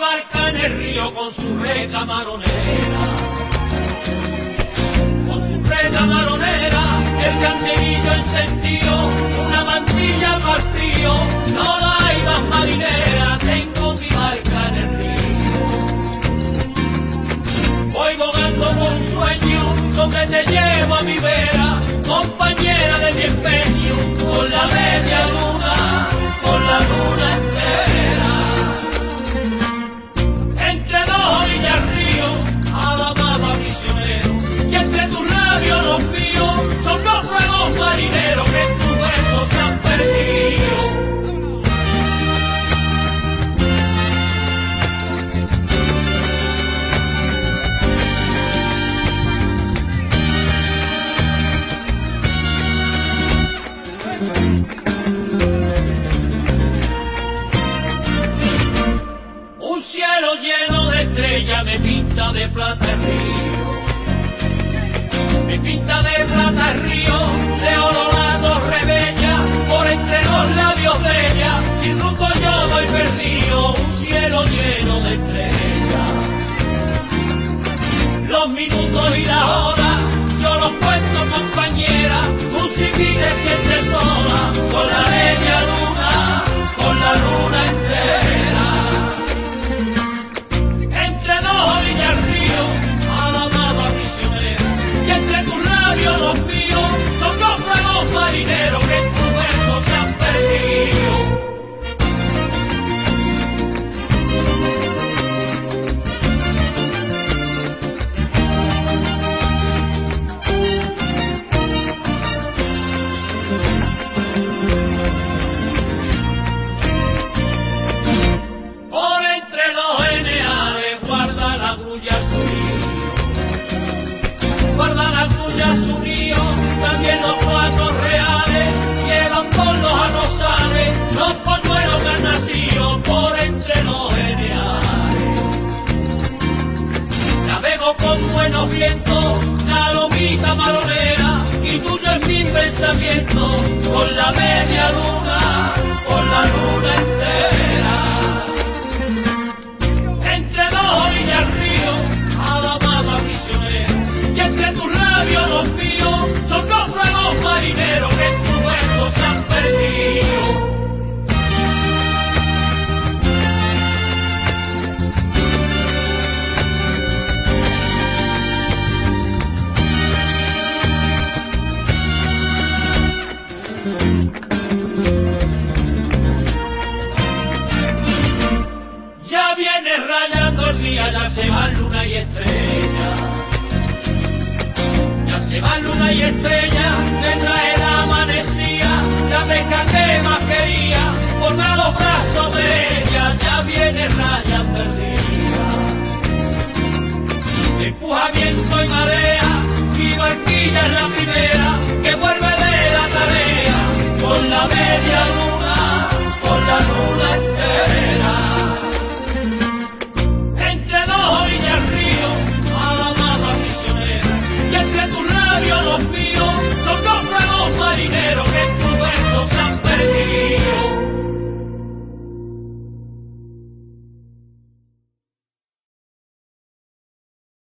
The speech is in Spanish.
barca en el río con su red camaronera. Con su red camaronera, el candelillo encendido, una mantilla para el frío, no la hay más marinera, tengo mi barca en el río. Voy bogando por un sueño, donde te llevo a mi vera, compañera de mi empeño, con la media luna, con la luna entera. Entre dos orillas río, a la amada prisionero, y entre tus labios los míos, son los fuegos marineros que en tus besos se han perdido. Un cielo lleno de estrellas me pinta de plata el río, me pinta de plata el río, de oro la torre bella, por entre los labios de ella, sin rumbo yo voy perdido, un cielo lleno de estrellas. Los minutos y las horas, yo los cuento compañera, tú sin mí te sientes sola, con la media luna, con la luna entera. Entre dos orillas río, a la amada prisionera, y entre tus labios los míos, son dos fuegos marineros que en tus besos se han perdido. Por entre los eneales guarda la grulla su río, guarda la grulla su río, también los cuatro reales, llevan por los arrozales, los polluelos que han nacido por entre los eneales. Navego con buenos vientos, la lomita maronera, y tuyo es mi pensamiento, con la media luna, con la luna entera. Entre dos orillas río, a la amada prisionera, y entre tus labios los míos, son los fuegos marineros que en tus besos se han perdido. Ya viene rayando el día, ya se van luna y estrella, ya se van luna y estrella, me trae la amanecía, la pesca que más quería, ponme a los brazos de ella, ya viene rayando el día. Empuja viento y marea, mi barquilla es la primera, que vuelve de la tarea, con la media luna.